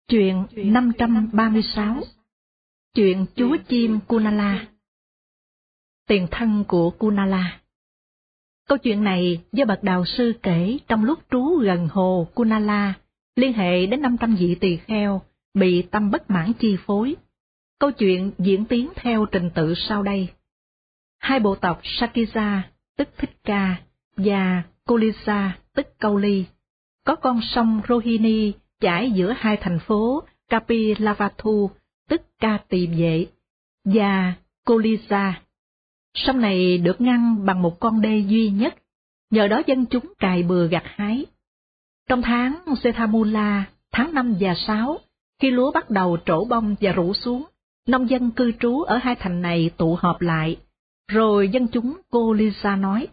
Chuyện 536. Chuyện chúa chim Kunala. Tiền thân của Kunala. Câu chuyện này do bậc đạo sư kể trong lúc trú gần hồ Kunala, liên hệ đến 500 vị tỳ kheo bị tâm bất mãn chi phối. Câu chuyện diễn tiến theo trình tự sau đây. Hai bộ tộc Sakija, tức Thích Ca, và Kolisa, tức Câu Ly, có con sông Rohini chảy giữa hai thành phố Kapilavatthu, tức Ca Tỳ Vệ, và Kolisa. Sông này được ngăn bằng một con đê duy nhất, nhờ đó dân chúng cày bừa gặt hái. Trong tháng Sethamula, tháng 5 và 6, khi lúa bắt đầu trổ bông và rủ xuống, nông dân cư trú ở hai thành này tụ họp lại, rồi dân chúng Kolisa nói: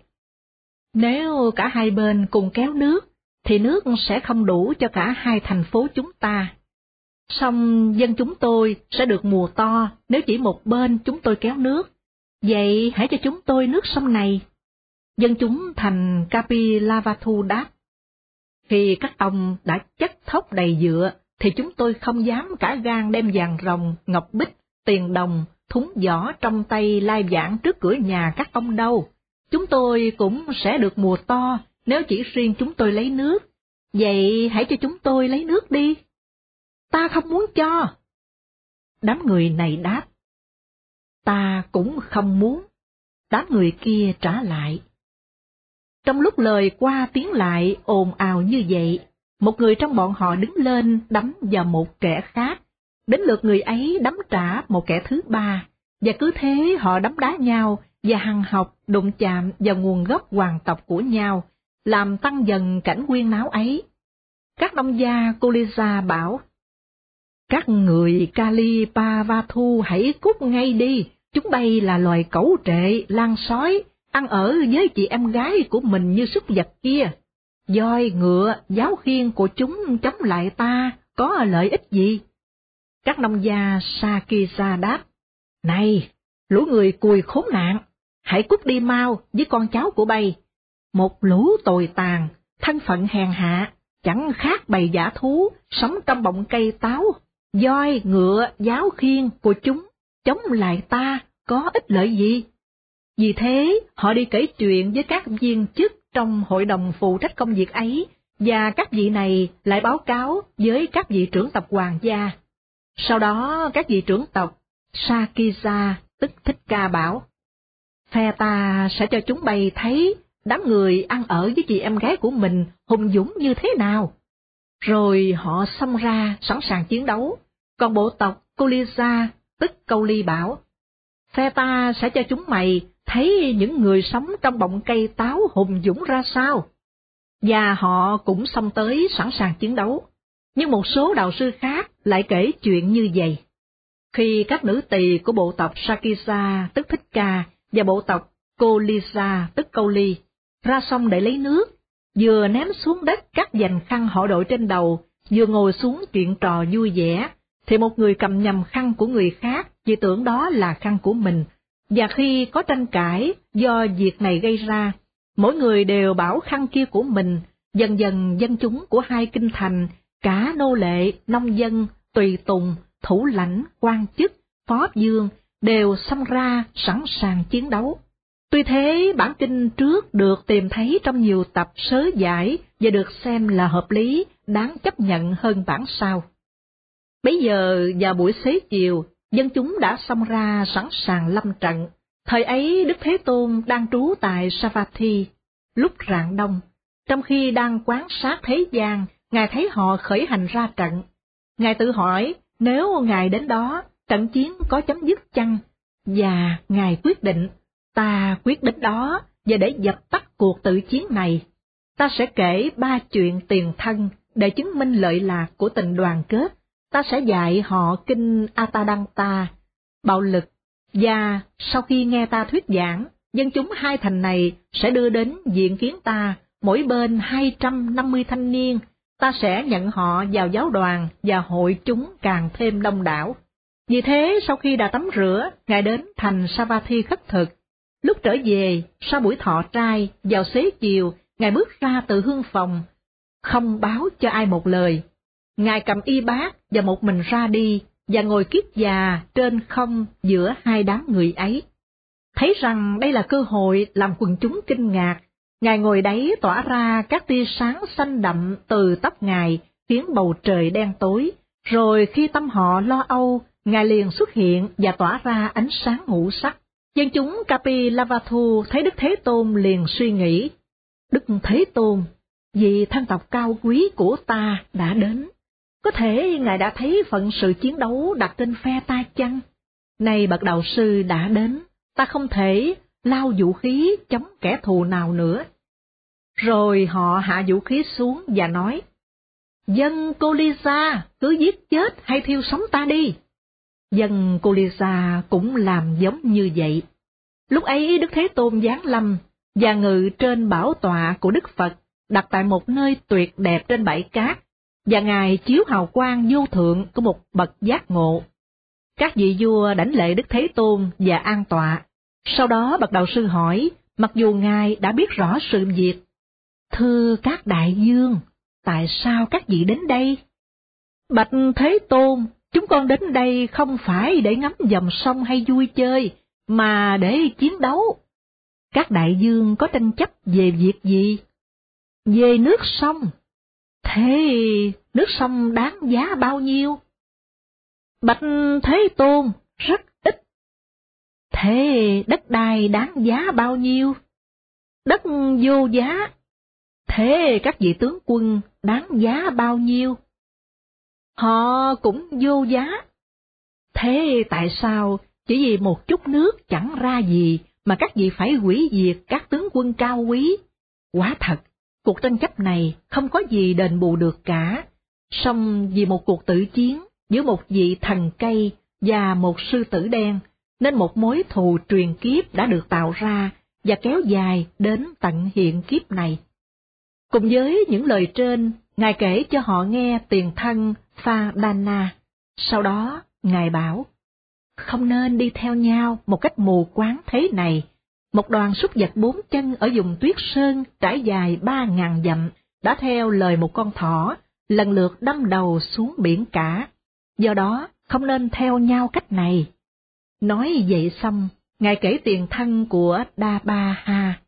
nếu cả hai bên cùng kéo nước, thì nước sẽ không đủ cho cả hai thành phố chúng ta. Song dân chúng tôi sẽ được mùa to nếu chỉ một bên chúng tôi kéo nước. Vậy hãy cho chúng tôi nước sông này. Dân chúng thành Kapilavatthu đáp: khi các ông đã chất thóc đầy dựa, thì chúng tôi không dám cả gan đem vàng ròng, ngọc bích, tiền đồng, thúng vỏ trong tay lai vãng trước cửa nhà các ông đâu. Chúng tôi cũng sẽ được mùa to nếu chỉ riêng chúng tôi lấy nước. Vậy hãy cho chúng tôi lấy nước đi. Ta không muốn cho. Đám người này đáp: ta cũng không muốn. Đám người kia trả lại. Trong lúc lời qua tiếng lại ồn ào như vậy, một người trong bọn họ đứng lên đấm vào một kẻ khác, đến lượt người ấy đấm trả một kẻ thứ ba, và cứ thế họ đấm đá nhau và hằn học đụng chạm vào nguồn gốc hoàng tộc của nhau, làm tăng dần cảnh huyên náo ấy. Các nông gia Kolisa bảo: các người Kalipavatthu hãy cút ngay đi, chúng bay là loài cẩu trệ, lang sói, ăn ở với chị em gái của mình như súc vật kia. Voi, ngựa, giáo khiên của chúng chống lại ta, có lợi ích gì? Các nông gia Sakisa đáp: này, lũ người cùi khốn nạn, hãy cút đi mau với con cháu của bay. Một lũ tồi tàn, thân phận hèn hạ, chẳng khác bầy dã thú, sống trong bọng cây táo. Voi, ngựa, giáo khiên của chúng chống lại ta, có ích lợi gì? Vì thế, họ đi kể chuyện với các viên chức trong hội đồng phụ trách công việc ấy, và các vị này lại báo cáo với các vị trưởng tộc hoàng gia. Sau đó, các vị trưởng tộc Sakisa, tức Thích Ca bảo: phe ta sẽ cho chúng bay thấy đám người ăn ở với chị em gái của mình hùng dũng như thế nào. Rồi họ xông ra sẵn sàng chiến đấu. Còn bộ tộc Kolisa, tức Câu Ly bảo: phe ta sẽ cho chúng mày thấy những người sống trong bọng cây táo hùng dũng ra sao. Và họ cũng xông tới sẵn sàng chiến đấu. Nhưng một số đạo sư khác lại kể chuyện như vậy. Khi các nữ tỳ của bộ tộc Sakisa, tức Thích Ca, và bộ tộc Kolisa, tức Câu Ly, ra sông để lấy nước, vừa ném xuống đất các dành khăn họ đội trên đầu, vừa ngồi xuống chuyện trò vui vẻ, thì một người cầm nhầm khăn của người khác vì tưởng đó là khăn của mình, và khi có tranh cãi do việc này gây ra, mỗi người đều bảo khăn kia của mình. Dần dần dân chúng của hai kinh thành, cả nô lệ, nông dân, tùy tùng, thủ lãnh, quan chức, phó vương đều xông ra sẵn sàng chiến đấu. Tuy thế, bản kinh trước được tìm thấy trong nhiều tập sớ giải và được xem là hợp lý, đáng chấp nhận hơn bản sau. Bấy giờ vào buổi xế chiều, dân chúng đã xông ra sẵn sàng lâm trận. Thời ấy Đức Thế Tôn đang trú tại Savatthi. Lúc rạng đông, trong khi đang quan sát thế gian, Ngài thấy họ khởi hành ra trận. Ngài tự hỏi nếu Ngài đến đó, trận chiến có chấm dứt chăng? Và Ngài quyết định: ta quyết đến đó, và để dập tắt cuộc tự chiến này, ta sẽ kể 3 chuyện tiền thân để chứng minh lợi lạc của tình đoàn kết. Ta sẽ dạy họ kinh Atadanta, bạo lực, và sau khi nghe ta thuyết giảng, dân chúng hai thành này sẽ đưa đến diện kiến ta, mỗi bên 250 thanh niên. Ta sẽ nhận họ vào giáo đoàn và hội chúng càng thêm đông đảo. Vì thế, sau khi đã tắm rửa, Ngài đến thành Savatthi khất thực. Lúc trở về, sau buổi thọ trai, vào xế chiều, Ngài bước ra từ hương phòng, không báo cho ai một lời. Ngài cầm y bát và một mình ra đi, và ngồi kiết già trên không giữa hai đám người ấy. Thấy rằng đây là cơ hội làm quần chúng kinh ngạc, Ngài ngồi đấy tỏa ra các tia sáng xanh đậm từ tóc Ngài, khiến bầu trời đen tối, rồi khi tâm họ lo âu, Ngài liền xuất hiện và tỏa ra ánh sáng ngũ sắc. Dân chúng Kapilavatthu thấy Đức Thế Tôn liền suy nghĩ, Đức Thế Tôn, vị thân tộc cao quý của ta đã đến. Có thể Ngài đã thấy phận sự chiến đấu đặt trên phe ta chăng? Nay bậc đạo sư đã đến, ta không thể lao vũ khí chống kẻ thù nào nữa. Rồi họ hạ vũ khí xuống và nói, dân Kolisa cứ giết chết hay thiêu sống ta đi. Dân Kolisa cũng làm giống như vậy. Lúc ấy Đức Thế Tôn giáng lâm và ngự trên bảo tọa của Đức Phật, đặt tại một nơi tuyệt đẹp trên bãi cát, và Ngài chiếu hào quang vô thượng của một bậc giác ngộ. Các vị vua đảnh lễ Đức Thế Tôn và an tọa. Sau đó bậc đạo sư hỏi, mặc dù Ngài đã biết rõ sự việc, thưa các đại vương, tại sao các vị đến đây? Bạch Thế Tôn, chúng con đến đây không phải để ngắm dòng sông hay vui chơi, mà để chiến đấu. Các đại vương có tranh chấp về việc gì? Về nước sông. Thế nước sông đáng giá bao nhiêu? Bạch Thế Tôn, rất ít. Thế đất đai đáng giá bao nhiêu? Đất vô giá. Thế các vị tướng quân đáng giá bao nhiêu? Họ cũng vô giá. Thế tại sao chỉ vì một chút nước chẳng ra gì mà các vị phải hủy diệt các tướng quân cao quý? Quả thật, cuộc tranh chấp này không có gì đền bù được cả. Song vì một cuộc tử chiến giữa một vị thần cây và một sư tử đen, nên một mối thù truyền kiếp đã được tạo ra và kéo dài đến tận hiện kiếp này. Cùng với những lời trên, Ngài kể cho họ nghe tiền thân Phadana. Sau đó, Ngài bảo, không nên đi theo nhau một cách mù quáng thế này. Một đoàn súc vật 4 chân ở vùng Tuyết Sơn trải dài 3.000 dặm đã theo lời một con thỏ, lần lượt đâm đầu xuống biển cả. Do đó, không nên theo nhau cách này. Nói vậy xong, Ngài kể tiền thân của Dabaha.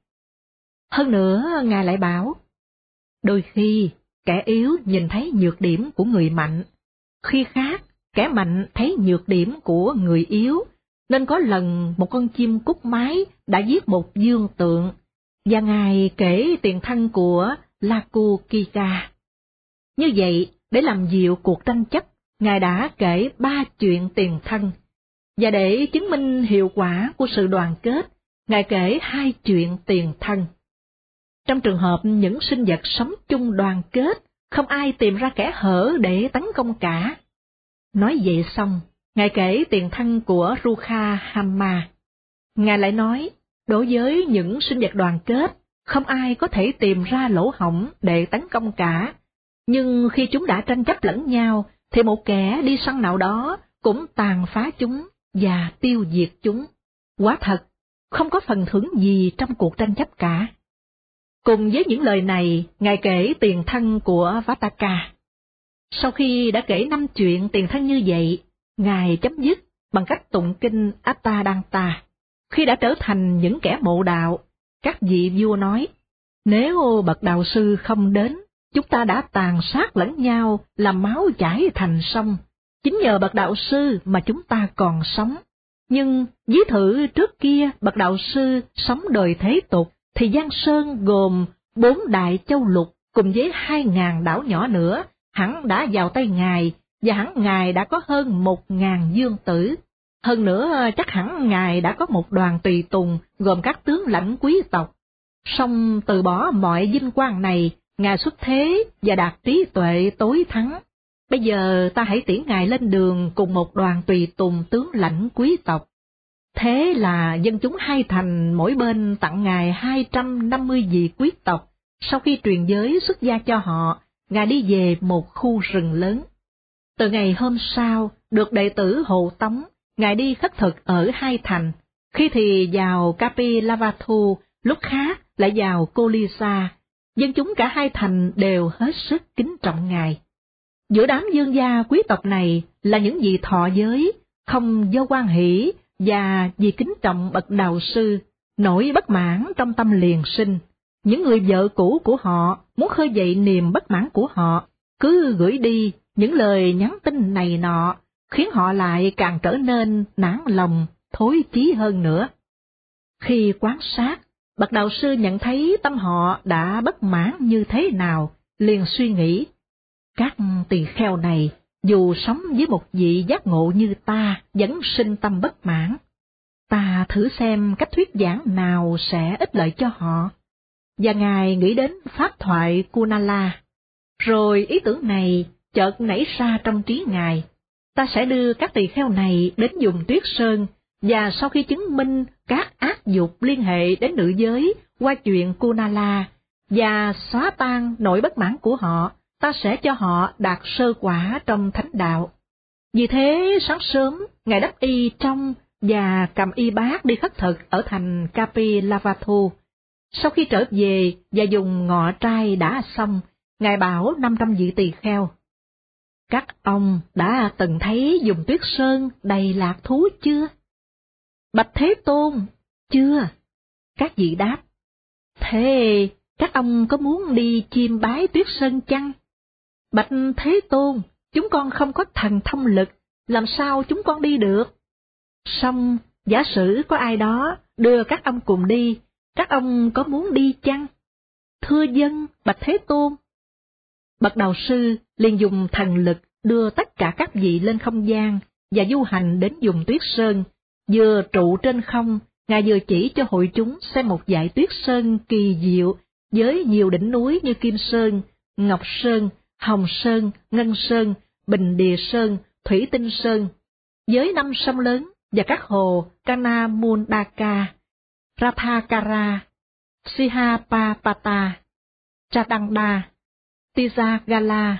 Hơn nữa, Ngài lại bảo, đôi khi, kẻ yếu nhìn thấy nhược điểm của người mạnh, khi khác, kẻ mạnh thấy nhược điểm của người yếu, nên có lần một con chim cút mái đã giết một dương tượng, và Ngài kể tiền thân của Lakukika. Như vậy, để làm dịu cuộc tranh chấp, Ngài đã kể 3 chuyện tiền thân, và để chứng minh hiệu quả của sự đoàn kết, Ngài kể 2 chuyện tiền thân. Trong trường hợp những sinh vật sống chung đoàn kết, không ai tìm ra kẻ hở để tấn công cả. Nói vậy xong, Ngài kể tiền thân của Rukha Hamma. Ngài lại nói, đối với những sinh vật đoàn kết, không ai có thể tìm ra lỗ hổng để tấn công cả. Nhưng khi chúng đã tranh chấp lẫn nhau, thì một kẻ đi săn nào đó cũng tàn phá chúng và tiêu diệt chúng. Quả thật, không có phần thưởng gì trong cuộc tranh chấp cả. Cùng với những lời này, Ngài kể tiền thân của Vataka. Sau khi đã kể 5 chuyện tiền thân như vậy, Ngài chấm dứt bằng cách tụng kinh Attadanta. Khi đã trở thành những kẻ mộ đạo, các vị vua nói, nếu bậc đạo sư không đến, chúng ta đã tàn sát lẫn nhau, làm máu chảy thành sông. Chính nhờ bậc đạo sư mà chúng ta còn sống. Nhưng ví thử trước kia bậc đạo sư sống đời thế tục, thì Giang Sơn gồm 4 đại châu lục cùng với 2.000 đảo nhỏ nữa, hẳn đã vào tay Ngài, và hẳn Ngài đã có hơn 1.000 dương tử. Hơn nữa chắc hẳn Ngài đã có một đoàn tùy tùng gồm các tướng lãnh quý tộc. Song từ bỏ mọi vinh quang này, Ngài xuất thế và đạt trí tuệ tối thắng. Bây giờ ta hãy tiễn Ngài lên đường cùng một đoàn tùy tùng tướng lãnh quý tộc. Thế là dân chúng hai thành mỗi bên tặng Ngài 250 vị quý tộc. Sau khi truyền giới xuất gia cho họ, Ngài đi về một khu rừng lớn. Từ ngày hôm sau, được đệ tử hộ tống, Ngài đi khất thực ở hai thành. Khi thì vào Kapilavatthu, lúc khác lại vào Kolisa. Dân chúng cả hai thành đều hết sức kính trọng Ngài. Giữa đám dương gia quý tộc này là những vị thọ giới, không do hoan hỷ và vì kính trọng bậc đạo sư, nỗi bất mãn trong tâm liền sinh. Những người vợ cũ của họ muốn khơi dậy niềm bất mãn của họ, cứ gửi đi những lời nhắn tin này nọ, khiến họ lại càng trở nên nản lòng, thối chí hơn nữa. Khi quan sát, bậc đạo sư nhận thấy tâm họ đã bất mãn như thế nào, liền suy nghĩ, các tỳ kheo này, dù sống với một vị giác ngộ như ta, vẫn sinh tâm bất mãn. Ta thử xem cách thuyết giảng nào sẽ ích lợi cho họ. Và Ngài nghĩ đến pháp thoại Kunala. Rồi ý tưởng này chợt nảy ra trong trí Ngài. Ta sẽ đưa các tỳ kheo này đến vùng Tuyết Sơn, và sau khi chứng minh các ác dục liên hệ đến nữ giới qua chuyện Kunala, và xóa tan nỗi bất mãn của họ, ta sẽ cho họ đạt sơ quả trong thánh đạo. Vì thế sáng sớm, Ngài đắp y trong và cầm y bát đi khất thực ở thành Kapilavatthu. Sau khi trở về và dùng ngọ trai đã xong, Ngài bảo 500 vị tỳ kheo: các ông đã từng thấy vùng Tuyết Sơn đầy lạc thú chưa? Bạch Thế Tôn, chưa. Các vị đáp: thế các ông có muốn đi chiêm bái Tuyết Sơn chăng? Bạch Thế Tôn, chúng con không có thần thông lực, làm sao chúng con đi được? Song giả sử có ai đó đưa các ông cùng đi, các ông có muốn đi chăng? Thưa vâng, Bạch Thế Tôn. Bậc đạo sư liền dùng thần lực đưa tất cả các vị lên không gian và du hành đến vùng Tuyết Sơn. Vừa trụ trên không, Ngài vừa chỉ cho hội chúng xem một dải Tuyết Sơn kỳ diệu với nhiều đỉnh núi như Kim Sơn, Ngọc Sơn, Hồng Sơn, Ngân Sơn, Bình Địa Sơn, Thủy Tinh Sơn, với 5 sông lớn và các hồ Kanamundaka, Rathakara, Sihapapata, Chatanda, Tijagala,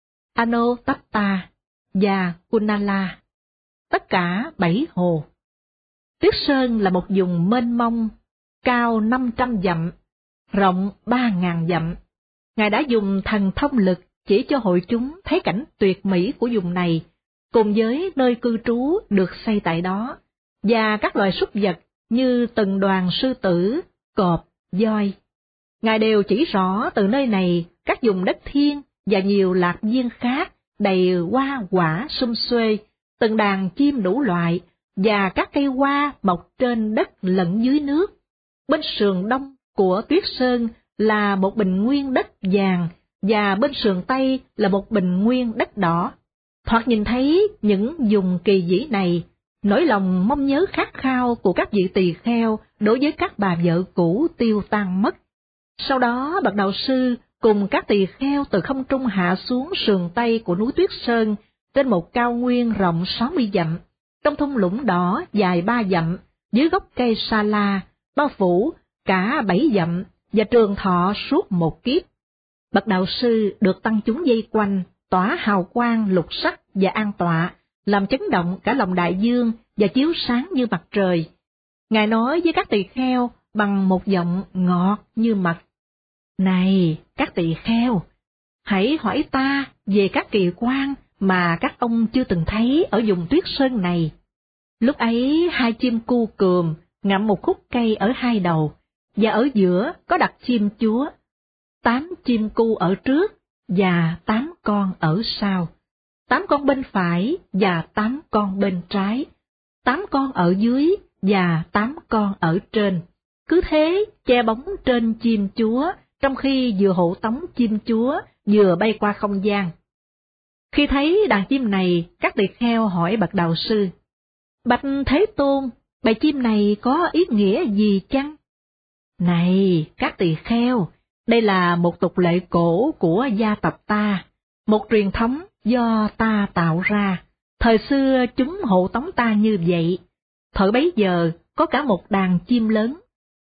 Anotatta và Kunala, tất cả 7 hồ. Tuyết Sơn là một vùng mênh mông, cao 500 dặm, rộng 3.000 dặm. Ngài đã dùng thần thông lực chỉ cho hội chúng thấy cảnh tuyệt mỹ của vùng này, cùng với nơi cư trú được xây tại đó, và các loài súc vật như từng đoàn sư tử, cọp, voi. Ngài đều chỉ rõ từ nơi này các vùng đất thiên và nhiều lạc viên khác đầy hoa quả sum xuê, từng đàn chim đủ loại, và các cây hoa mọc trên đất lẫn dưới nước. Bên sườn đông của Tuyết Sơn là một bình nguyên đất vàng, và bên sườn tây là một bình nguyên đất đỏ. Thoạt nhìn thấy những vùng kỳ vĩ này, nỗi lòng mong nhớ khát khao của các vị tỳ kheo đối với các bà vợ cũ tiêu tan mất. Sau đó bậc đạo sư cùng các tỳ kheo từ không trung hạ xuống sườn tây của núi Tuyết Sơn, trên một cao nguyên rộng 60 dặm, trong thung lũng đỏ dài 3 dặm, dưới gốc cây sa la, bao phủ cả 7 dặm và trường thọ suốt một kiếp. Bậc đạo sư được tăng chúng dây quanh, tỏa hào quang lục sắc và an tọa, làm chấn động cả lòng đại dương và chiếu sáng như mặt trời. Ngài nói với các tỳ kheo bằng một giọng ngọt như mật: này các tỳ kheo, hãy hỏi ta về các kỳ quan mà các ông chưa từng thấy ở vùng Tuyết Sơn này. Lúc ấy 2 chim cu cườm ngậm một khúc cây ở 2 đầu, và ở giữa có đặt chim chúa. 8 chim cu ở trước và 8 con ở sau, 8 con bên phải và 8 con bên trái, 8 con ở dưới và 8 con ở trên. Cứ thế che bóng trên chim chúa, trong khi vừa hộ tống chim chúa vừa bay qua không gian. Khi thấy đàn chim này, các tỳ kheo hỏi bậc đạo sư: bạch Thế Tôn, bầy chim này có ý nghĩa gì chăng? Này các tỳ kheo, đây là một tục lệ cổ của gia tộc ta, một truyền thống do ta tạo ra. Thời xưa chúng hộ tống ta như vậy. Thời bấy giờ có cả một đàn chim lớn,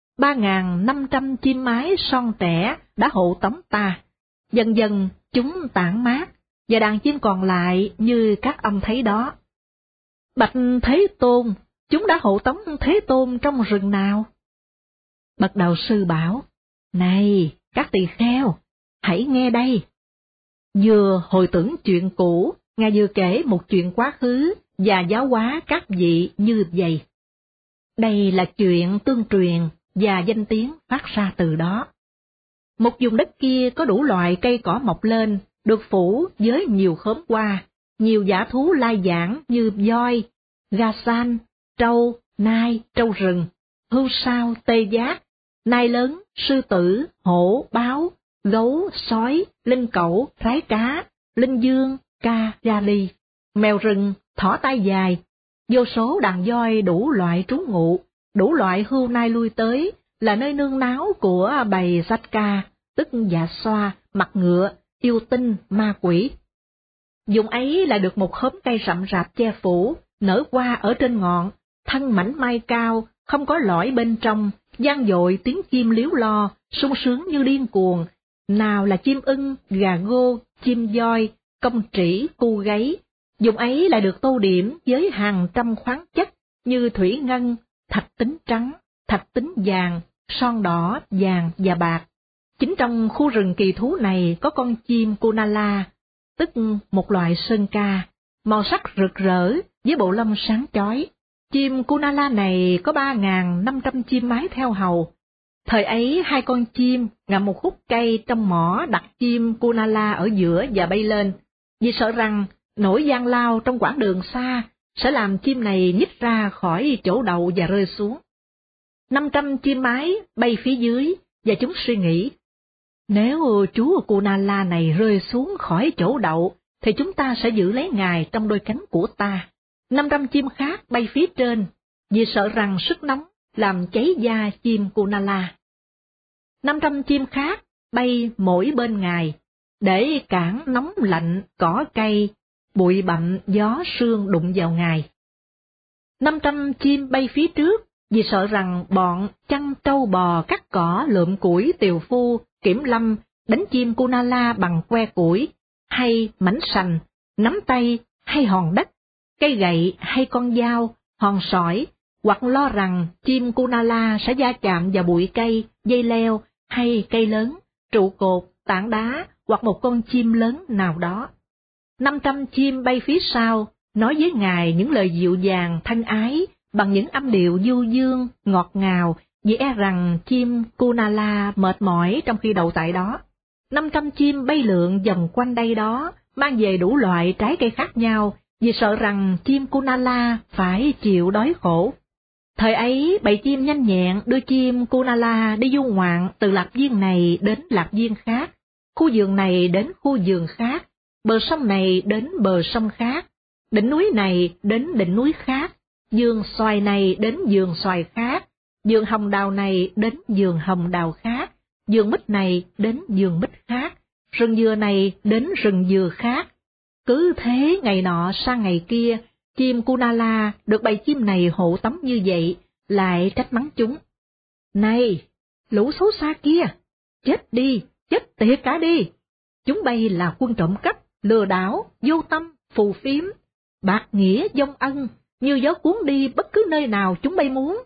3.500 chim mái son trẻ đã hộ tống ta. Dần dần chúng tản mát, và đàn chim còn lại như các ông thấy đó. Bạch Thế Tôn, chúng đã hộ tống Thế Tôn trong rừng nào? Bậc đạo sư bảo: này các tỳ kheo, hãy nghe đây. Vừa hồi tưởng chuyện cũ, Ngài vừa kể một chuyện quá khứ và giáo hóa các vị như vậy. Đây là chuyện tương truyền và danh tiếng phát ra từ đó. Một vùng đất kia có đủ loại cây cỏ mọc lên, được phủ với nhiều khóm hoa, nhiều dã thú lai vãng như voi, gà san, trâu, nai, trâu rừng, hươu sao, tê giác, nai lớn, sư tử, hổ, báo, gấu, sói, linh cẩu, rái cá, linh dương, ca, gia ly, mèo rừng, thỏ tai dài, vô số đàn voi đủ loại trú ngụ, đủ loại hươu nai lui tới, là nơi nương náu của bầy Satka, tức dạ xoa, mặt ngựa, yêu tinh, ma quỷ. Vùng ấy lại được một khóm cây rậm rạp che phủ, nở hoa ở trên ngọn, thân mảnh mai cao, không có lõi bên trong, vang dội tiếng chim líu lo, sung sướng như điên cuồng, nào là chim ưng, gà gô, chim voi, công trĩ, cu gáy. Vùng ấy lại được tô điểm với hàng trăm khoáng chất như thủy ngân, thạch tính trắng, thạch tính vàng, son đỏ, vàng và bạc. Chính trong khu rừng kỳ thú này có con chim Kunala, tức một loại sơn ca, màu sắc rực rỡ với bộ lông sáng chói. Chim Kunala này có 3.500 chim mái theo hầu. Thời ấy hai con chim ngậm một khúc cây trong mỏ đặt chim Kunala ở giữa và bay lên, vì sợ rằng nỗi gian lao trong quãng đường xa sẽ làm chim này nhích ra khỏi chỗ đậu và rơi xuống. 500 chim mái bay phía dưới và chúng suy nghĩ, nếu chú Kunala này rơi xuống khỏi chỗ đậu thì chúng ta sẽ giữ lấy ngài trong đôi cánh của ta. 500 chim khác bay phía trên vì sợ rằng sức nóng làm cháy da chim Kunala. 500 chim khác bay mỗi bên ngài để cản nóng lạnh cỏ cây, bụi bặm gió sương đụng vào ngài. 500 chim bay phía trước vì sợ rằng bọn chăn trâu bò cắt cỏ lượm củi tiều phu, kiểm lâm đánh chim Kunala bằng que củi, hay mảnh sành, nắm tay hay hòn đất, cây gậy hay con dao, hòn sỏi, hoặc lo rằng chim Kunala sẽ va chạm vào bụi cây, dây leo hay cây lớn, trụ cột, tảng đá hoặc một con chim lớn nào đó. 500 chim bay phía sau, nói với ngài những lời dịu dàng, thân ái, bằng những âm điệu du dương, ngọt ngào, vì e rằng chim Kunala mệt mỏi trong khi đậu tại đó. 500 chim bay lượn vòng quanh đây đó, mang về đủ loại trái cây khác nhau, vì sợ rằng chim Kunala phải chịu đói khổ. Thời ấy, bầy chim nhanh nhẹn đưa chim Kunala đi du ngoạn từ lạc viên này đến lạc viên khác, khu vườn này đến khu vườn khác, bờ sông này đến bờ sông khác, đỉnh núi này đến đỉnh núi khác, vườn xoài này đến vườn xoài khác, vườn hồng đào này đến vườn hồng đào khác, vườn mít này đến vườn mít khác, rừng dừa này đến rừng dừa khác. Cứ thế ngày nọ sang ngày kia, chim Kunala được bầy chim này hộ tống như vậy, lại trách mắng chúng. Này, lũ xấu xa kia, chết đi, chết tiệt cả đi. Chúng bay là quân trộm cắp, lừa đảo, vô tâm, phù phiếm, bạc nghĩa vong ân, như gió cuốn đi bất cứ nơi nào chúng bay muốn.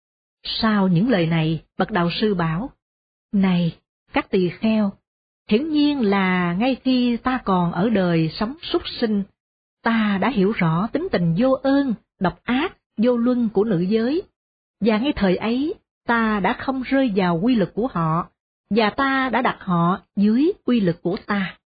Sau những lời này, bậc đạo sư bảo, này, các tỳ kheo, hiển nhiên là ngay khi ta còn ở đời sống súc sinh, ta đã hiểu rõ tính tình vô ơn, độc ác, vô luân của nữ giới, và ngay thời ấy ta đã không rơi vào quy lực của họ, và ta đã đặt họ dưới quy lực của ta.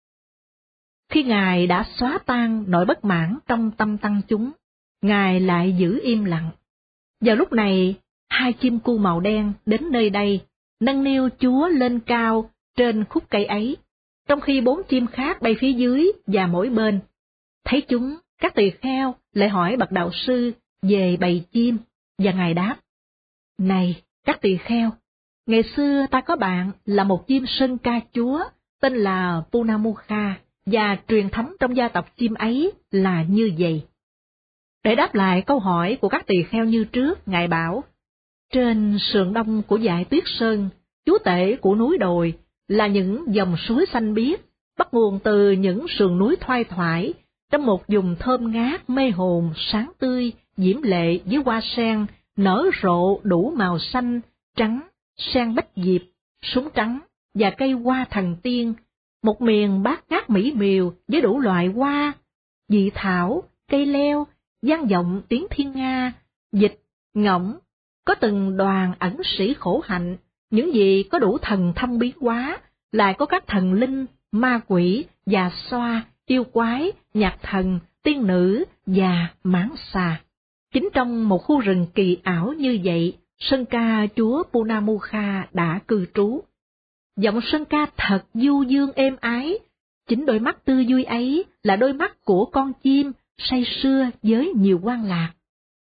Khi Ngài đã xóa tan nỗi bất mãn trong tâm tăng chúng, Ngài lại giữ im lặng. Vào lúc này, hai chim cu màu đen đến nơi đây, nâng niu Chúa lên cao trên khúc cây ấy, trong khi 4 chim khác bay phía dưới và mỗi bên. Thấy chúng, các tỳ kheo lại hỏi bậc đạo sư về bầy chim, và Ngài đáp, này, các tỳ kheo, ngày xưa ta có bạn là một chim sơn ca chúa, tên là Punamukha, và truyền thống trong gia tộc chim ấy là như vậy. Để đáp lại câu hỏi của các tỳ kheo như trước, Ngài bảo, trên sườn đông của dải Tuyết Sơn, chúa tể của núi đồi, là những dòng suối xanh biếc, bắt nguồn từ những sườn núi thoai thoải, trong một vùng thơm ngát, mê hồn, sáng tươi, diễm lệ với hoa sen, nở rộ đủ màu xanh, trắng, sen bách diệp, súng trắng và cây hoa thần tiên, một miền bát ngát mỹ miều với đủ loại hoa, dị thảo, cây leo, vang vọng tiếng thiên nga, dịch, ngỗng, có từng đoàn ẩn sĩ khổ hạnh, những gì có đủ thần thâm biến hóa, lại có các thần linh, ma quỷ, già xoa, yêu quái, nhạc thần, tiên nữ và mãng xà. Chính trong một khu rừng kỳ ảo như vậy, sơn ca chúa Punamukha đã cư trú. Giọng sơn ca thật du dương êm ái, chính đôi mắt tươi vui ấy là đôi mắt của con chim say sưa với nhiều quan lạc.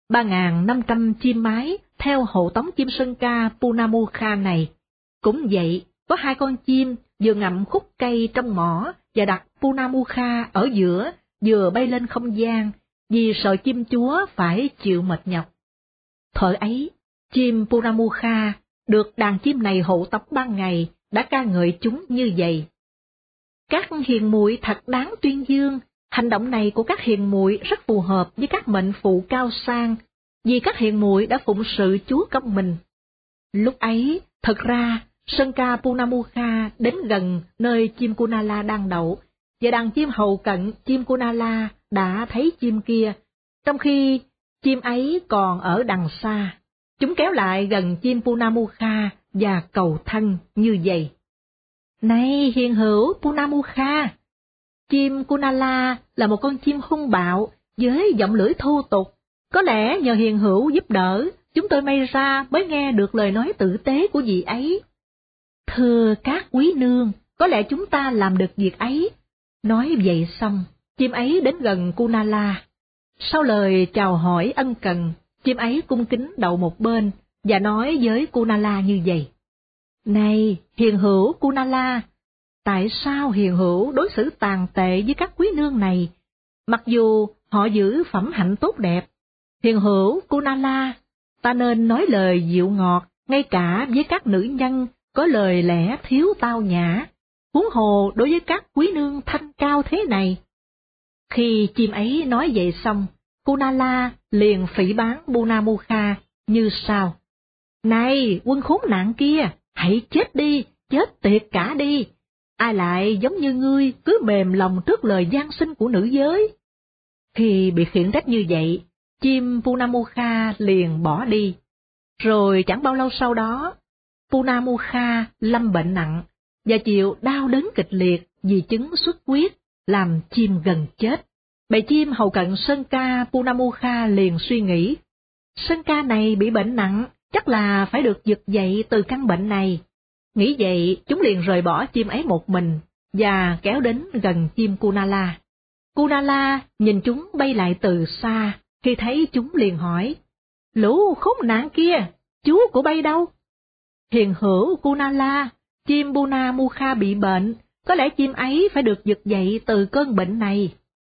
3.500 chim mái theo hộ tống chim sơn ca Punamukha này. Cũng vậy, có 2 con chim vừa ngậm khúc cây trong mỏ và đặt Punamukha ở giữa, vừa bay lên không gian, vì sợ chim chúa phải chịu mệt nhọc. Thuở ấy, chim Punamukha được đàn chim này hộ tống ban ngày đã ca ngợi chúng như vậy. Các hiền muội thật đáng tuyên dương, hành động này của các hiền muội rất phù hợp với các mệnh phụ cao sang, vì các hiền muội đã phụng sự chúa công mình. Lúc ấy, thật ra, sơn ca Punamukha đến gần nơi chim Kunala đang đậu, và đàn chim hầu cận chim Kunala đã thấy chim kia, trong khi chim ấy còn ở đằng xa. Chúng kéo lại gần chim Punamukha và cầu thân như vậy. Này hiền hữu Punamukha! Chim Kunala là một con chim hung bạo với giọng lưỡi thô tục. Có lẽ nhờ hiền hữu giúp đỡ, chúng tôi may ra mới nghe được lời nói tử tế của vị ấy. Thưa các quý nương, có lẽ chúng ta làm được việc ấy. Nói vậy xong, chim ấy đến gần Kunala. Sau lời chào hỏi ân cần, chim ấy cung kính đậu một bên và nói với Kunala như vậy. Này, hiền hữu Kunala, tại sao hiền hữu đối xử tàn tệ với các quý nương này, mặc dù họ giữ phẩm hạnh tốt đẹp? Hiền hữu Kunala, ta nên nói lời dịu ngọt, ngay cả với các nữ nhân có lời lẽ thiếu tao nhã, huống hồ đối với các quý nương thanh cao thế này. Khi chim ấy nói vậy xong, Kunala liền phỉ báng Punamukha như sau. Này, quân khốn nạn kia, hãy chết đi, chết tiệt cả đi. Ai lại giống như ngươi cứ mềm lòng trước lời van xin của nữ giới? Khi bị khiển trách như vậy, chim Punamukha liền bỏ đi. Rồi chẳng bao lâu sau đó, Punamukha lâm bệnh nặng và chịu đau đớn kịch liệt vì chứng xuất huyết, làm chim gần chết. Bầy chim hầu cận sơn ca Punamukha liền suy nghĩ, sơn ca này bị bệnh nặng, chắc là phải được vực dậy từ căn bệnh này. Nghĩ vậy, chúng liền rời bỏ chim ấy một mình, và kéo đến gần chim Kunala. Kunala nhìn chúng bay lại từ xa, khi thấy chúng liền hỏi, lũ khốn nạn kia, chú của bay đâu? Hiền hữu Kunala, chim Punamukha bị bệnh, có lẽ chim ấy phải được vực dậy từ cơn bệnh này.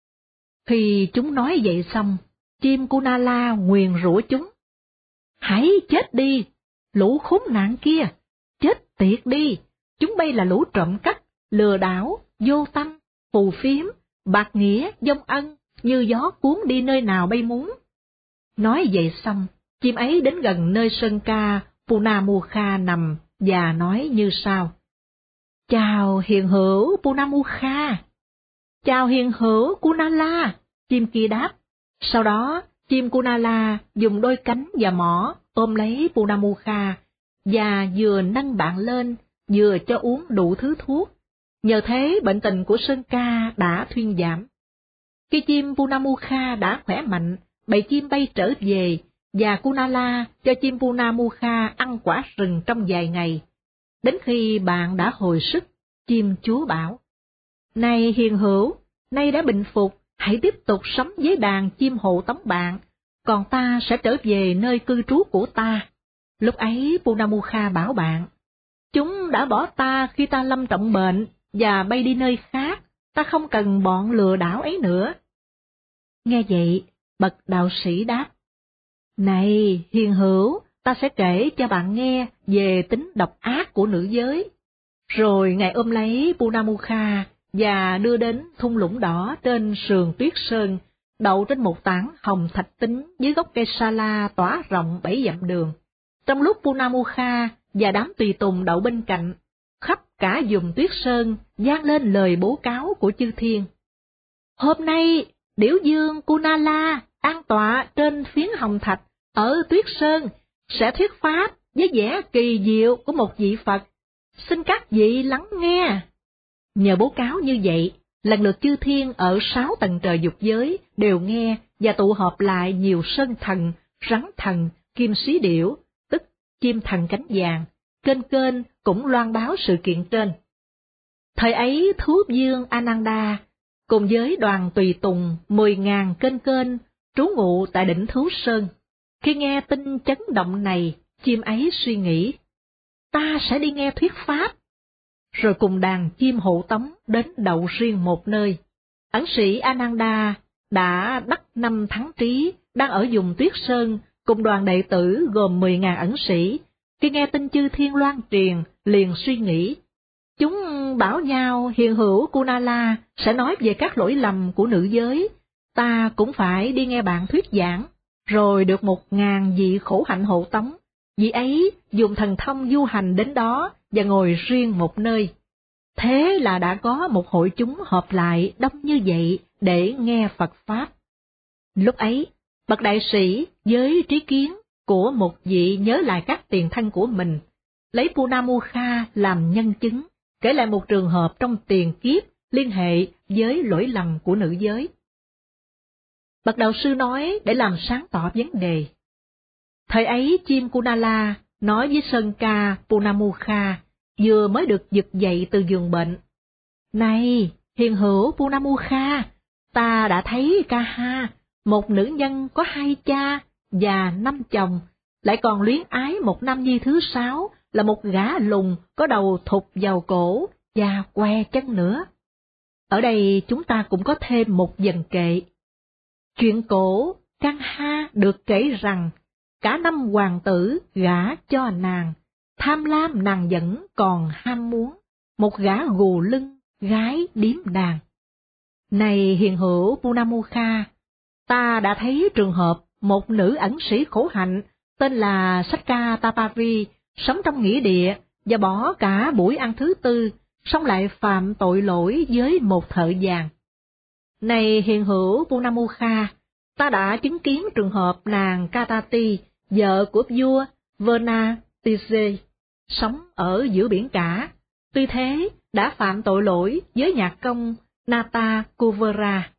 Khi chúng nói vậy xong, chim Kunala nguyền rủa chúng. Hãy chết đi, lũ khốn nạn kia, chết tiệt đi, chúng bay là lũ trộm cắp, lừa đảo, vô tâm, phù phiếm, bạc nghĩa, vong ân, như gió cuốn đi nơi nào bay muốn. Nói vậy xong, chim ấy đến gần nơi sơn ca Punamukha nằm và nói như sau. Chào hiền hữu Punamukha. Chào hiền hữu Kunala, chim kia đáp. Sau đó, chim Kunala dùng đôi cánh và mỏ ôm lấy Punamukha và vừa nâng bạn lên, vừa cho uống đủ thứ thuốc. Nhờ thế bệnh tình của sơn ca đã thuyên giảm. Khi chim Punamukha đã khỏe mạnh, bầy chim bay trở về và Kunala cho chim Punamukha ăn quả rừng trong vài ngày. Đến khi bạn đã hồi sức, chim chúa bảo, này hiền hữu, nay đã bình phục, hãy tiếp tục sống với đàn chim hộ tống bạn, còn ta sẽ trở về nơi cư trú của ta. Lúc ấy Punamukha bảo bạn, chúng đã bỏ ta khi ta lâm trọng bệnh và bay đi nơi khác, ta không cần bọn lừa đảo ấy nữa. Nghe vậy, bậc đạo sĩ đáp, này hiền hữu, ta sẽ kể cho bạn nghe về tính độc ác của nữ giới. Rồi ngài ôm lấy Punamukha và đưa đến thung lũng đỏ trên sườn tuyết sơn, đậu trên một tảng hồng thạch tính dưới gốc cây sa la tỏa rộng 7 dặm đường. Trong lúc Punamukha và đám tùy tùng đậu bên cạnh, khắp cả vùng Tuyết Sơn vang lên lời bố cáo của chư thiên. Hôm nay, Điểu Dương Kunala an tọa trên phiến hồng thạch ở Tuyết Sơn sẽ thuyết pháp với vẻ kỳ diệu của một vị Phật. Xin các vị lắng nghe. Nhờ bố cáo như vậy, lần lượt chư thiên ở 6 tầng trời dục giới đều nghe và tụ họp lại nhiều sơn thần, rắn thần, kim xí điểu, tức chim thần cánh vàng. Kênh kênh cũng loan báo sự kiện trên. Thời ấy Thú Vương Ananda cùng với đoàn tùy tùng 10.000 kênh kênh trú ngụ tại đỉnh Thú Sơn. Khi nghe tin chấn động này, chim ấy suy nghĩ, ta sẽ đi nghe thuyết pháp. Rồi cùng đàn chim hộ tống đến đậu riêng một nơi. Ẩn sĩ Ananda đã đắc 5 tháng trí, đang ở vùng Tuyết Sơn, cùng đoàn đệ tử gồm 10.000 ẩn sĩ. Khi nghe tin chư thiên loan truyền, liền suy nghĩ, chúng bảo nhau hiền hữu Kunala sẽ nói về các lỗi lầm của nữ giới, ta cũng phải đi nghe bạn thuyết giảng. Rồi được 1.000 vị khổ hạnh hộ tống, vị ấy dùng thần thông du hành đến đó và ngồi riêng một nơi. Thế là đã có một hội chúng họp lại đông như vậy để nghe Phật Pháp. Lúc ấy, bậc đại sĩ với trí kiến của một vị nhớ lại các tiền thân của mình, lấy Punamukha làm nhân chứng, kể lại một trường hợp trong tiền kiếp liên hệ với lỗi lầm của nữ giới. Bậc đạo sư nói để làm sáng tỏ vấn đề. Thời ấy chim Kunala nói với sơn ca Punamukha vừa mới được giật dậy từ giường bệnh. Này, hiền hữu Punamukha, ta đã thấy Kaha, một nữ nhân có 2 cha và 5 chồng, lại còn luyến ái một nam nhi thứ 6 là một gã lùn có đầu thụt vào cổ và que chân nữa. Ở đây chúng ta cũng có thêm một dần kệ. Chuyện cổ Kanha được kể rằng cả 5 hoàng tử gả cho nàng, tham lam nàng vẫn còn ham muốn, một gã gù lưng, gái điếm đàn. Này hiền hữu Punamukha, ta đã thấy trường hợp một nữ ẩn sĩ khổ hạnh tên là Sakka Tapari sống trong nghĩa địa và bỏ cả buổi ăn thứ 4, xong lại phạm tội lỗi với một thợ vàng. Này hiền hữu Punamukha, ta đã chứng kiến trường hợp nàng Katati, vợ của vua Vernatise, sống ở giữa biển cả, tuy thế đã phạm tội lỗi với nhạc công Nata Kuvera.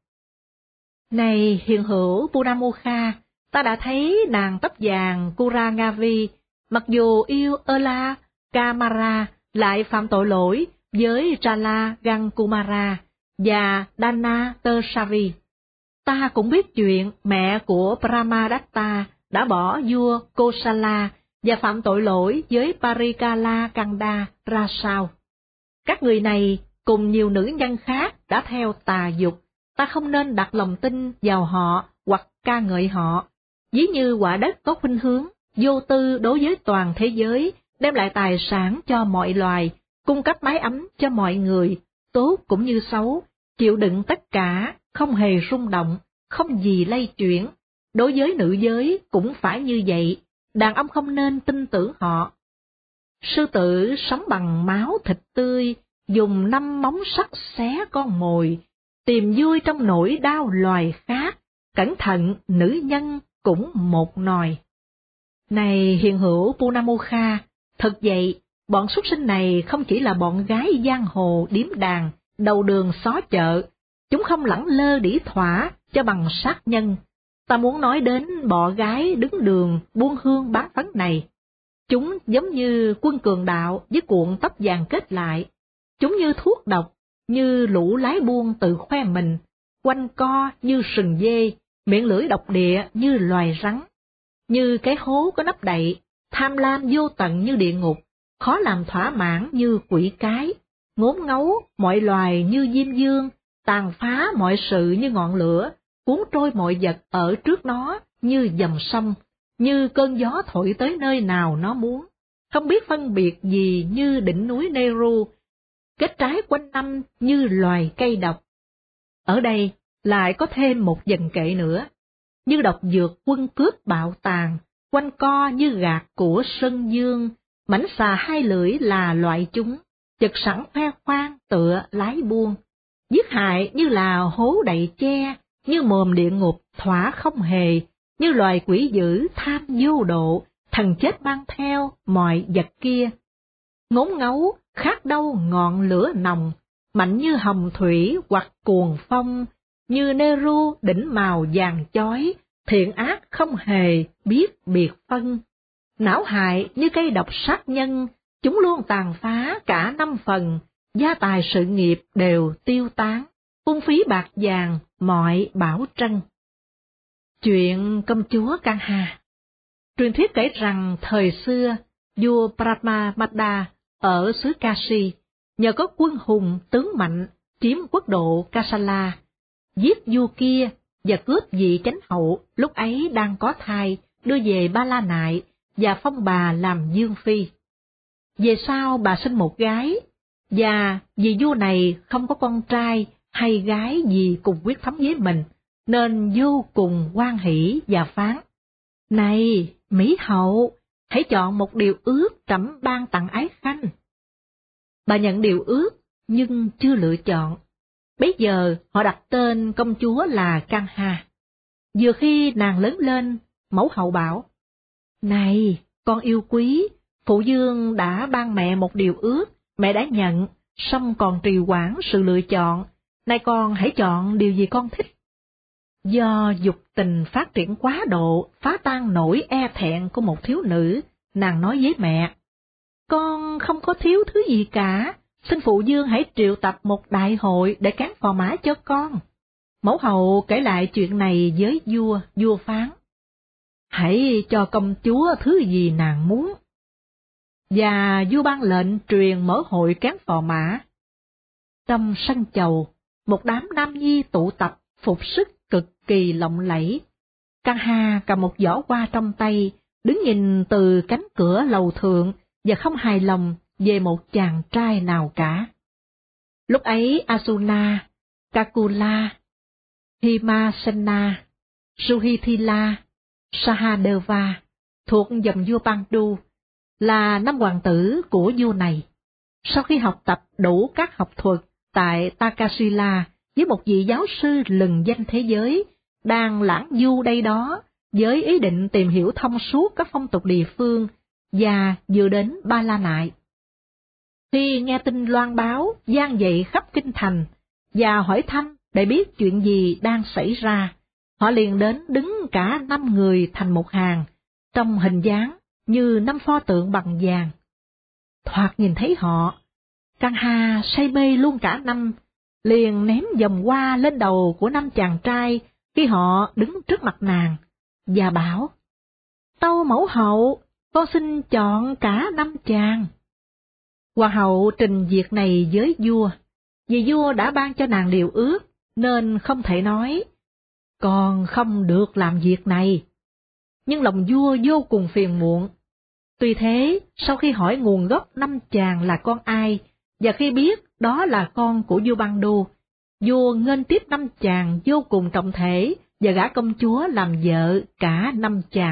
Này hiền hữu Punamukha, ta đã thấy nàng tóc vàng Kurangavi, mặc dù yêu Ela Kamara, lại phạm tội lỗi với Chala Gankumara và Dana Tersavi. Ta cũng biết chuyện mẹ của Brahmadatta đã bỏ vua Kosala và phạm tội lỗi với Parikala Kanda ra sao. Các người này cùng nhiều nữ nhân khác đã theo tà dục, ta không nên đặt lòng tin vào họ hoặc ca ngợi họ. Ví như quả đất có khuynh hướng vô tư đối với toàn thế giới, đem lại tài sản cho mọi loài, cung cấp mái ấm cho mọi người, tốt cũng như xấu, chịu đựng tất cả, không hề rung động, không gì lay chuyển. Đối với nữ giới cũng phải như vậy, đàn ông không nên tin tưởng họ. Sư tử sống bằng máu thịt tươi, dùng 5 móng sắt xé con mồi, tìm vui trong nỗi đau loài khác, cẩn thận nữ nhân cũng một nòi. Này hiền hữu Punamukha, thật vậy, bọn súc sinh này không chỉ là bọn gái giang hồ điếm đàn, đầu đường xó chợ, chúng không lẳng lơ đĩ thỏa cho bằng sát nhân. Ta muốn nói đến bọ gái đứng đường buôn hương bán phấn này. Chúng giống như quân cường đạo với cuộn tóc vàng kết lại. Chúng như thuốc độc, như lũ lái buôn tự khoe mình, quanh co như sừng dê, miệng lưỡi độc địa như loài rắn. Như cái hố có nắp đậy, tham lam vô tận như địa ngục, khó làm thỏa mãn như quỷ cái, ngốn ngấu mọi loài như diêm dương, tàn phá mọi sự như ngọn lửa, cuốn trôi mọi vật ở trước nó như dòng sông, như cơn gió thổi tới nơi nào nó muốn, không biết phân biệt gì như đỉnh núi Nehru, kết trái quanh năm như loài cây độc. Ở đây lại có thêm một dần kệ nữa, như độc dược quân cướp bạo tàn, quanh co như gạt của sơn dương, mảnh xà 2 lưỡi là loại chúng, chực sẵn khoe khoang tựa lái buôn, giết hại như là hố đầy che, như mồm địa ngục thỏa không hề, như loài quỷ dữ tham vô độ, thần chết mang theo mọi vật kia. Ngốn ngấu, khát đâu ngọn lửa nồng, mạnh như hồng thủy hoặc cuồng phong, như Nehru đỉnh màu vàng chói, thiện ác không hề biết biệt phân. Não hại như cây độc sát nhân, chúng luôn tàn phá cả 5 phần, gia tài sự nghiệp đều tiêu tán, phung phí bạc vàng mọi bảo trân. Chuyện công chúa Kanha. Truyền thuyết kể rằng thời xưa, vua Brahmamanda ở xứ Kashi, nhờ có quân hùng tướng mạnh, chiếm quốc độ Kasala, giết vua kia và cướp vị chánh hậu lúc ấy đang có thai, đưa về Ba La Nại và phong bà làm dương phi. Về sau bà sinh một gái, và vì vua này không có con trai hay gái gì cùng quyết thống với mình, nên vô cùng hoan hỷ và phán: "Này, Mỹ hậu, hãy chọn một điều ước trẫm ban tặng ái khanh." Bà nhận điều ước, nhưng chưa lựa chọn. Bấy giờ họ đặt tên công chúa là Kanha. Vừa khi nàng lớn lên, mẫu hậu bảo: "Này, con yêu quý, phụ vương đã ban mẹ một điều ước, mẹ đã nhận, song còn trì hoãn sự lựa chọn. Nay con hãy chọn điều gì con thích." Do dục tình phát triển quá độ, phá tan nỗi e thẹn của một thiếu nữ, nàng nói với mẹ: "Con không có thiếu thứ gì cả, xin phụ vương hãy triệu tập một đại hội để cán phò mã cho con." Mẫu hậu kể lại chuyện này với vua, vua phán: "Hãy cho công chúa thứ gì nàng muốn." Và vua ban lệnh truyền mở hội cán phò mã. Trong sân chầu, một đám nam nhi tụ tập phục sức cực kỳ lộng lẫy. Kanha cầm một giỏ hoa trong tay, đứng nhìn từ cánh cửa lầu thượng và không hài lòng về một chàng trai nào cả. Lúc ấy Asuna, Kakula, Himasena, Suhithila, Sahadeva thuộc dòng vua Pandu là 5 hoàng tử của vua này. Sau khi học tập đủ các học thuật tại Takasila với một vị giáo sư lừng danh thế giới, đang lãng du đây đó với ý định tìm hiểu thông suốt các phong tục địa phương, và vừa đến Ba La Nại. Khi nghe tin loan báo vang dậy khắp kinh thành và hỏi thăm để biết chuyện gì đang xảy ra, họ liền đến đứng cả 5 người thành một hàng, trong hình dáng như 5 pho tượng bằng vàng. Thoạt nhìn thấy họ, Kanha say mê luôn cả 5, liền ném vòng hoa lên đầu của 5 chàng trai khi họ đứng trước mặt nàng, và bảo: "Tâu mẫu hậu, con xin chọn cả 5 chàng." Hoàng hậu trình việc này với vua, vì vua đã ban cho nàng điều ước, nên không thể nói: "Con không được làm việc này." Nhưng lòng vua vô cùng phiền muộn. Tuy thế, sau khi hỏi nguồn gốc 5 chàng là con ai, và khi biết đó là con của vua Pandu, vua nghênh tiếp 5 chàng vô cùng trọng thể và gả công chúa làm vợ cả 5 chàng.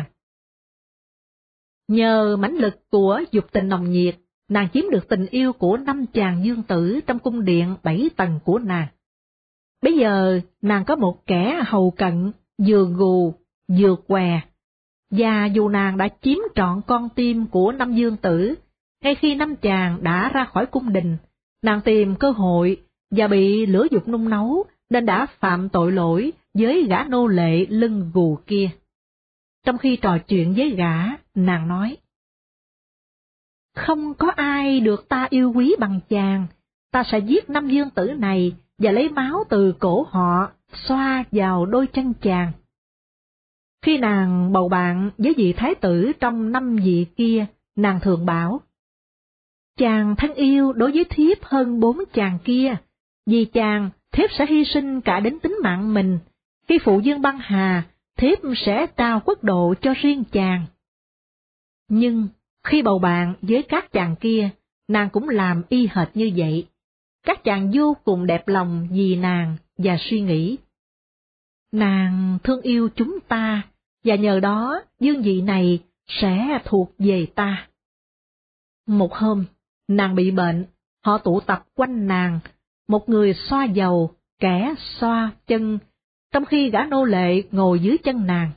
Nhờ mãnh lực của dục tình nồng nhiệt, nàng chiếm được tình yêu của 5 chàng dương tử trong cung điện 7 tầng của nàng. Bây giờ nàng có một kẻ hầu cận, vừa gù, vừa què, và dù nàng đã chiếm trọn con tim của 5 dương tử, ngay khi 5 chàng đã ra khỏi cung đình, nàng tìm cơ hội và bị lửa dục nung nấu, nên đã phạm tội lỗi với gã nô lệ lưng gù kia. Trong khi trò chuyện với gã, nàng nói: "Không có ai được ta yêu quý bằng chàng, ta sẽ giết 5 dương tử này và lấy máu từ cổ họ xoa vào đôi chân chàng." Khi nàng bầu bạn với vị thái tử trong 5 vị kia, nàng thường bảo: "Chàng thân yêu đối với thiếp hơn 4 chàng kia, vì chàng thiếp sẽ hy sinh cả đến tính mạng mình. Khi phụ vương băng hà, thiếp sẽ trao quốc độ cho riêng chàng." Nhưng khi bầu bạn với các chàng kia, nàng cũng làm y hệt như vậy. Các chàng vô cùng đẹp lòng vì nàng và suy nghĩ: "Nàng thương yêu chúng ta, và nhờ đó dương vị này sẽ thuộc về ta." Một hôm, nàng bị bệnh, Họ tụ tập quanh nàng, một người xoa dầu, kẻ xoa chân, trong khi gã nô lệ ngồi dưới chân nàng.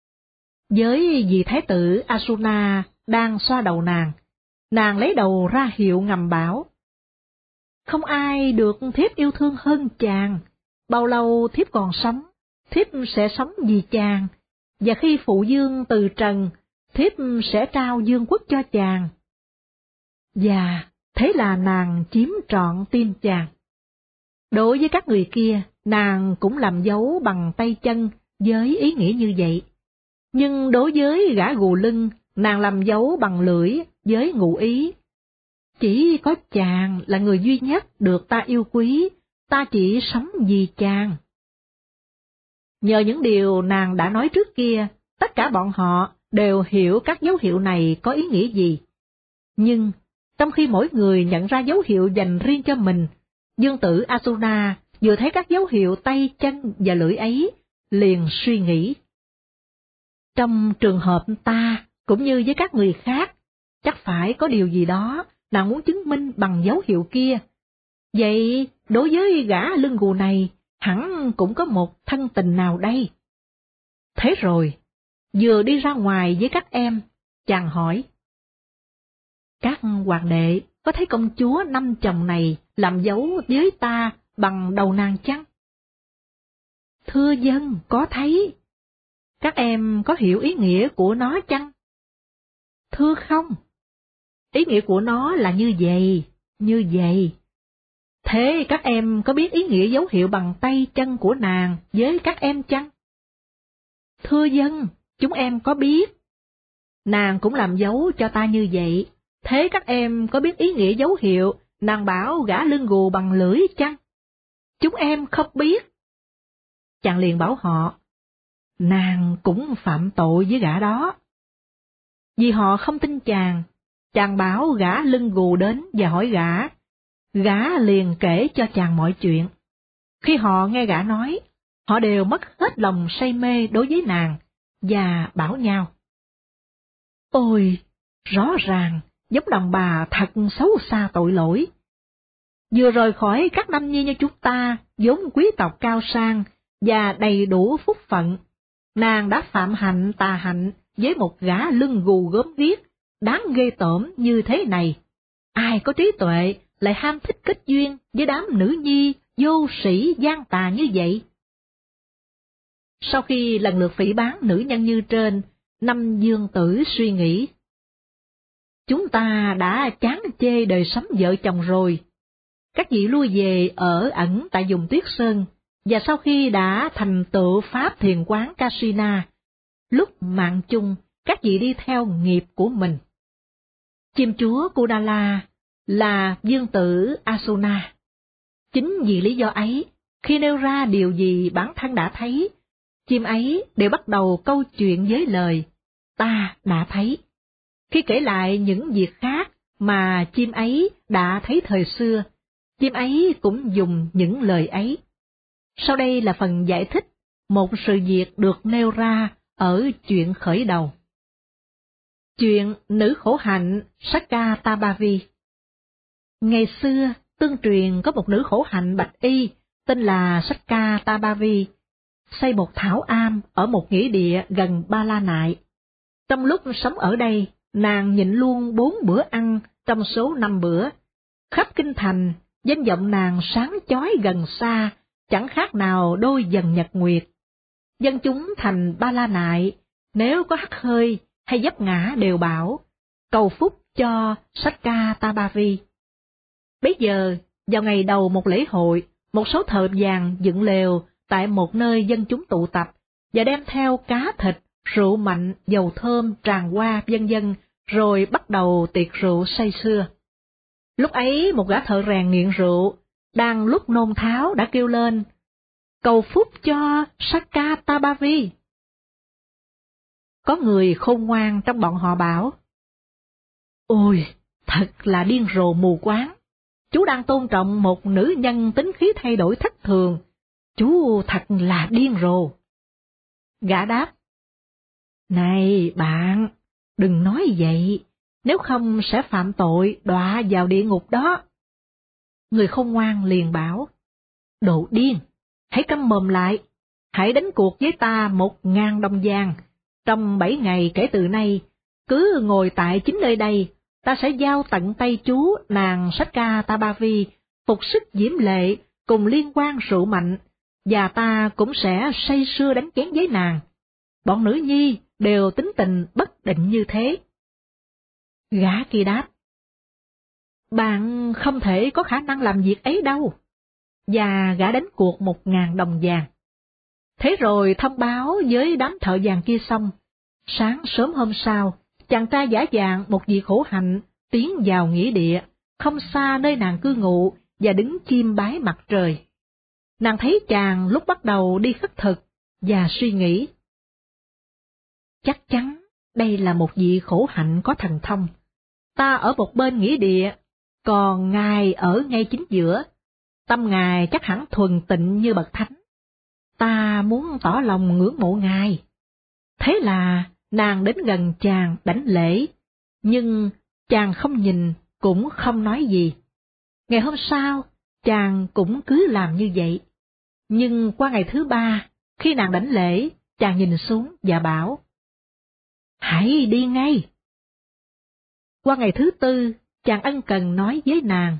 Với vị thái tử Asuna đang xoa đầu nàng lấy đầu ra hiệu ngầm bảo: không ai được thiếp yêu thương hơn chàng, bao lâu thiếp còn sống, thiếp sẽ sống vì chàng, và khi phụ dương từ trần, thiếp sẽ trao dương quốc cho chàng. Và thế là nàng chiếm trọn tim chàng. Đối với các người kia, nàng cũng làm dấu bằng tay chân với ý nghĩa như vậy. Nhưng đối với gã gù lưng, nàng làm dấu bằng lưỡi với ngụ ý: chỉ có chàng là người duy nhất được ta yêu quý, ta chỉ sống vì chàng. Nhờ những điều nàng đã nói trước kia, tất cả bọn họ đều hiểu các dấu hiệu này có ý nghĩa gì. Nhưng, trong khi mỗi người nhận ra dấu hiệu dành riêng cho mình, dương tử Asuna vừa thấy các dấu hiệu tay, chân và lưỡi ấy, liền suy nghĩ: trong trường hợp ta, cũng như với các người khác, chắc phải có điều gì đó nàng muốn chứng minh bằng dấu hiệu kia. Vậy, đối với gã lưng gù này, hẳn cũng có một thân tình nào đây. Thế rồi, vừa đi ra ngoài với các em, chàng hỏi: các hoàng đệ có thấy công chúa năm chồng này làm dấu với ta bằng đầu nàng chăng? Thưa dân, có thấy. Các em có hiểu ý nghĩa của nó chăng? Thưa không. Ý nghĩa của nó là như vậy, như vậy. Thế các em có biết ý nghĩa dấu hiệu bằng tay chân của nàng với các em chăng? Thưa dân, chúng em có biết. Nàng cũng làm dấu cho ta như vậy. Thế các em có biết ý nghĩa dấu hiệu nàng bảo gã lưng gù bằng lưỡi chăng? Chúng em không biết. Chàng liền bảo họ: nàng cũng phạm tội với gã đó. Vì họ không tin chàng bảo gã lưng gù đến và hỏi gã liền kể cho chàng mọi chuyện. Khi họ nghe gã nói, họ đều mất hết lòng say mê đối với nàng, và bảo nhau: ôi, rõ ràng, giống đàn bà thật xấu xa tội lỗi. Vừa rời khỏi các nam nhi như chúng ta, vốn quý tộc cao sang và đầy đủ phúc phận, nàng đã phạm hạnh tà hạnh với một gã lưng gù gớm ghiếc, đáng ghê tởm như thế này. Ai có trí tuệ lại ham thích kết duyên với đám nữ nhi vô sĩ gian tà như vậy? Sau khi lần lượt phỉ báng nữ nhân như trên, năm dương tử suy nghĩ: chúng ta đã chán chê đời sống vợ chồng rồi. Các vị lui về ở ẩn tại vùng Tuyết Sơn, và sau khi đã thành tựu pháp thiền quán Kasina, lúc mạng chung, các vị đi theo nghiệp của mình. Chim chúa Kunala là dương tử Asuna. Chính vì lý do ấy, khi nêu ra điều gì bản thân đã thấy, chim ấy đều bắt đầu câu chuyện với lời ta đã thấy. Khi kể lại những việc khác mà chim ấy đã thấy thời xưa, chim ấy cũng dùng những lời ấy. Sau đây là phần giải thích một sự việc được nêu ra ở chuyện khởi đầu. Chuyện nữ khổ hạnh Sakatabavi. Ngày xưa, tương truyền có một nữ khổ hạnh bạch y tên là Sakatabavi, xây một thảo am ở một nghĩa địa gần Ba La Nại. Trong lúc sống ở đây, nàng nhịn luôn 4 bữa ăn trong số 5 bữa. Khắp kinh thành, danh vọng nàng sáng chói gần xa, chẳng khác nào đôi dần nhật nguyệt. Dân chúng thành Ba La Nại, nếu có hắt hơi hay vấp ngã đều bảo cầu phúc cho Sakatabavi. Bấy giờ, vào ngày đầu một lễ hội, một số thợ vàng dựng lều tại một nơi dân chúng tụ tập, và đem theo cá thịt, rượu mạnh, dầu thơm, tràng hoa, vân vân, rồi bắt đầu tiệc rượu say sưa. Lúc ấy một gã thợ rèn nghiện rượu, đang lúc nôn tháo đã kêu lên: cầu phúc cho Sakatabavi. Có người khôn ngoan trong bọn họ bảo: ôi, thật là điên rồ mù quáng. Chú đang tôn trọng một nữ nhân tính khí thay đổi thất thường. Chú thật là điên rồ. Gã đáp: này bạn, đừng nói vậy, nếu không sẽ phạm tội đọa vào địa ngục đó. Người khôn ngoan liền bảo, đồ điên, hãy câm mồm lại, hãy đánh cuộc với ta 1.000 đồng vàng. Trong 7 ngày kể từ nay, cứ ngồi tại chính nơi đây, ta sẽ giao tận tay chú nàng Sakka Tabavi, phục sức diễm lệ, cùng liên quan rượu mạnh, và ta cũng sẽ say sưa đánh chén với nàng. Bọn nữ nhi đều tính tình bất định như thế. Gã kia đáp, bạn không thể có khả năng làm việc ấy đâu, và gã đánh cuộc 1.000 đồng vàng. Thế rồi thông báo với đám thợ vàng kia xong, sáng sớm hôm sau, chàng trai giả dạng một vị khổ hạnh tiến vào nghĩa địa, không xa nơi nàng cư ngụ, và đứng chiêm bái mặt trời. Nàng thấy chàng lúc bắt đầu đi khất thực, và suy nghĩ, chắc chắn đây là một vị khổ hạnh có thần thông. Ta ở một bên nghĩa địa, còn ngài ở ngay chính giữa. Tâm ngài chắc hẳn thuần tịnh như bậc thánh. Ta muốn tỏ lòng ngưỡng mộ ngài. Thế là nàng đến gần chàng đảnh lễ, nhưng chàng không nhìn cũng không nói gì. Ngày hôm sau, chàng cũng cứ làm như vậy. Nhưng qua ngày thứ 3, khi nàng đảnh lễ, chàng nhìn xuống và bảo, hãy đi ngay. Qua ngày thứ 4, chàng ân cần nói với nàng,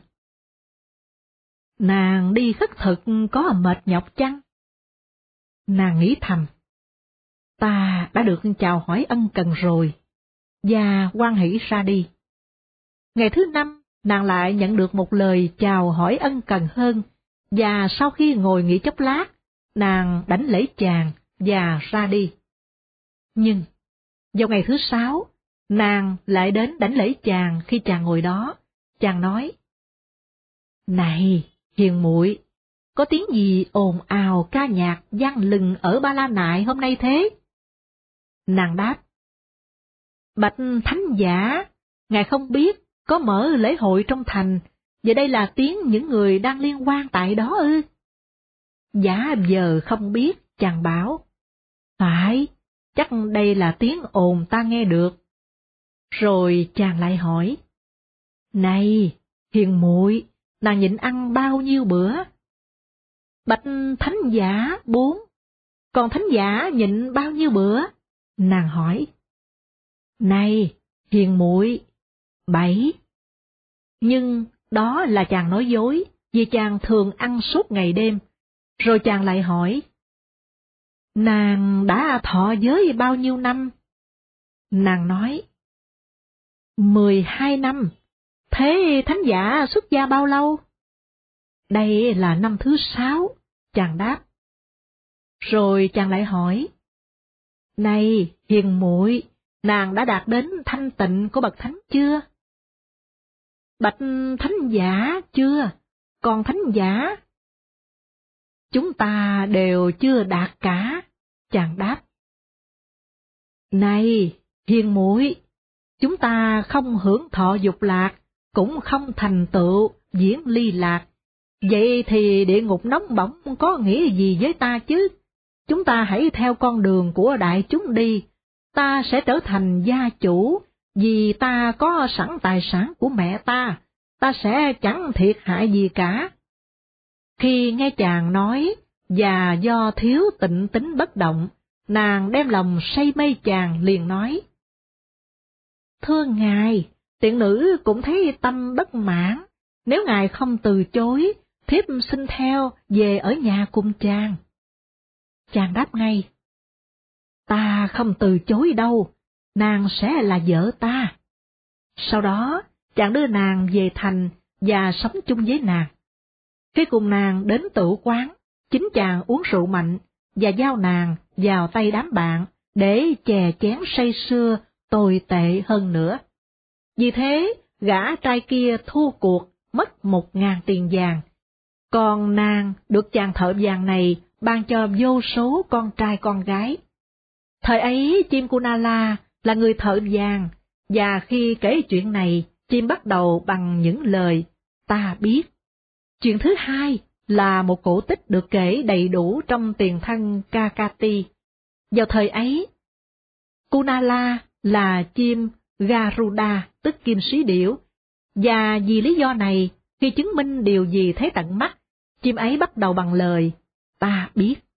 nàng đi khất thực có mệt nhọc chăng? Nàng nghĩ thầm, ta đã được chào hỏi ân cần rồi, và hoan hỷ ra đi. Ngày thứ 5, nàng lại nhận được một lời chào hỏi ân cần hơn, và sau khi ngồi nghỉ chốc lát, nàng đảnh lễ chàng và ra đi. Nhưng, vào ngày thứ 6, nàng lại đến đảnh lễ chàng khi chàng ngồi đó. Chàng nói, này, hiền muội, có tiếng gì ồn ào ca nhạc vang lừng ở Ba La Nại hôm nay thế? Nàng đáp, bạch thánh giả, ngài không biết có mở lễ hội trong thành, và đây là tiếng những người đang liên quan tại đó ư? Giả giờ không biết, chàng bảo, phải, chắc đây là tiếng ồn ta nghe được. Rồi chàng lại hỏi, này, hiền muội, nàng nhịn ăn bao nhiêu bữa? Bạch thánh giả 4, còn thánh giả nhịn bao nhiêu bữa? Nàng hỏi. Này, hiền muội, 7. Nhưng đó là chàng nói dối, vì chàng thường ăn suốt ngày đêm. Rồi chàng lại hỏi, nàng đã thọ giới bao nhiêu năm? Nàng nói, 12 năm. Thế thánh giả xuất gia bao lâu? Đây là năm thứ 6, chàng đáp. Rồi chàng lại hỏi, này hiền muội, nàng đã đạt đến thanh tịnh của bậc thánh chưa? Bạch thánh giả chưa, còn thánh giả? Chúng ta đều chưa đạt cả, chàng đáp. Này hiền muội, chúng ta không hưởng thọ dục lạc, cũng không thành tựu diễn ly lạc. Vậy thì địa ngục nóng bỏng có nghĩa gì với ta chứ? Chúng ta hãy theo con đường của đại chúng đi, ta sẽ trở thành gia chủ, vì ta có sẵn tài sản của mẹ ta sẽ chẳng thiệt hại gì cả. Khi nghe chàng nói, và do thiếu tịnh tính bất động, nàng đem lòng say mê chàng liền nói. Thưa ngài, tiện nữ cũng thấy tâm bất mãn, nếu ngài không từ chối, thiếp xin theo về ở nhà cùng chàng. Chàng đáp ngay, ta không từ chối đâu, nàng sẽ là vợ ta. Sau đó, chàng đưa nàng về thành và sống chung với nàng. Khi cùng nàng đến tửu quán, chính chàng uống rượu mạnh và giao nàng vào tay đám bạn để chè chén say sưa tồi tệ hơn nữa. Vì thế, gã trai kia thua cuộc, mất 1.000 tiền vàng. Còn nàng được chàng thợ vàng này ban cho vô số con trai con gái. Thời ấy chim Kunala là người thợ vàng, và khi kể chuyện này, chim bắt đầu bằng những lời ta biết. Chuyện thứ hai là một cổ tích được kể đầy đủ trong tiền thân Kakati. Vào thời ấy, Kunala là chim Garuda, tức kim sĩ điểu, và vì lý do này, Khi chứng minh điều gì thấy tận mắt, chim ấy bắt đầu bằng lời, ta biết.